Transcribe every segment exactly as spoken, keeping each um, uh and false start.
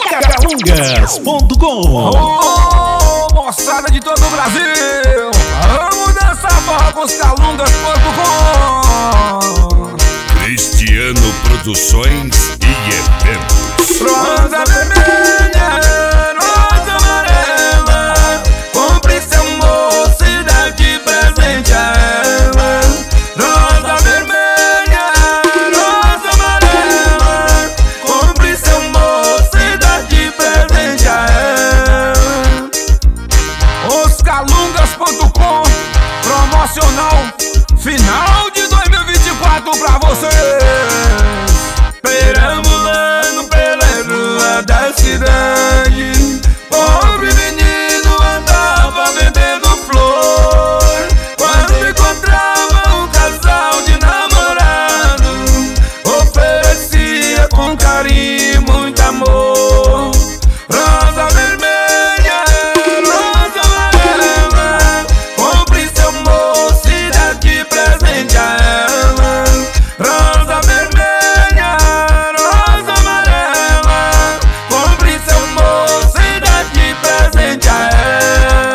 Calungas ponto com. Ô, moçada de todo o Brasil, vamos dançar forró com os calungas ponto com. Cristiano Produções e Eventos. Rosa vermelha, rosa amarela, compre seu moço e dá de presente a ela. Rosa vermelha, rosa amarela, compre seu moço e dá de presente a ela. Os calungas ponto com, promocional final de dois mil e vinte e quatro pra vocês. Perambulando pela rua da cidade, pobre menino andava vendendo flor. Quando encontrava um casal de namorado, oferecia com carinho muito amor. Rosa vermelha, rosa amarela, compre seu moço e dá de presente a ela. Rosa vermelha, rosa amarela, compre seu moço e dá de presente a ela.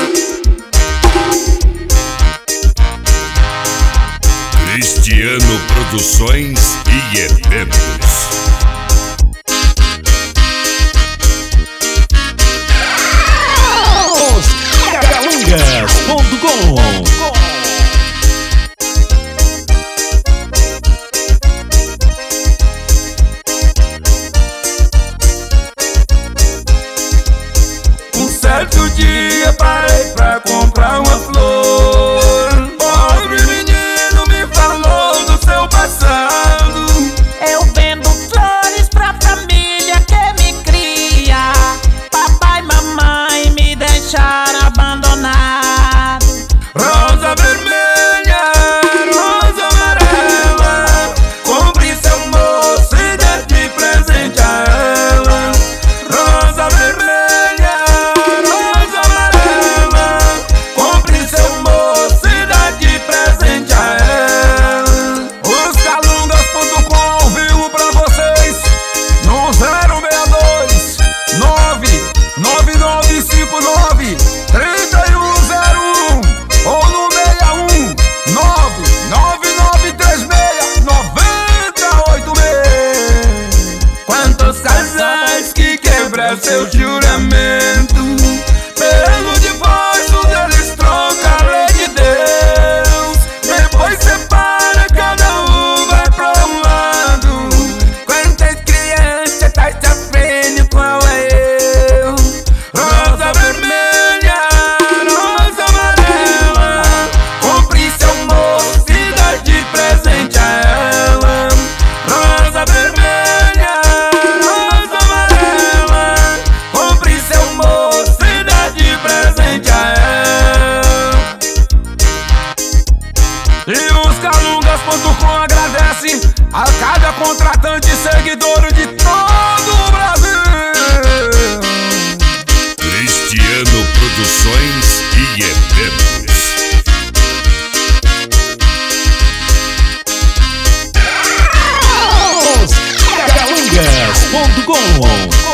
Cristiano Produções e Eventos. Calungas ponto com. Um certo dia parei pra comprar uma flor. Pobre menino me falou do seu passado. Eu vendo flores pra família que me cria. Papai e mamãe me deixaram abandonado. Rosa vermelha, rosa amarela, compre seu moço e dá de presente a ela. Rosa vermelha, rosa amarela, compre seu moço e dá de presente a ela. Os calungas ponto com ao vivo pra vocês no zero seis dois nove nove nove cinco nove três um zero um ou no seis um nove nove nove três seis nove oito seis. Quantos casais que quebram seu juramento, pelo divórcio deles troca a lei de Deus. Depois separa, cada um vai pra um lado. Quantas crianças tá sofrendo, qual é eu? Rosa vermelha, rosa amarela, compre seu moço e dá de presente a ela. Rosa vermelha, rosa amarela, compre seu moço e dá de presente a ela. E os calungas ponto com agradece a cada contratante e seguidor de todo o Brasil. Cristiano Produções e Eventos. Calungas ponto com.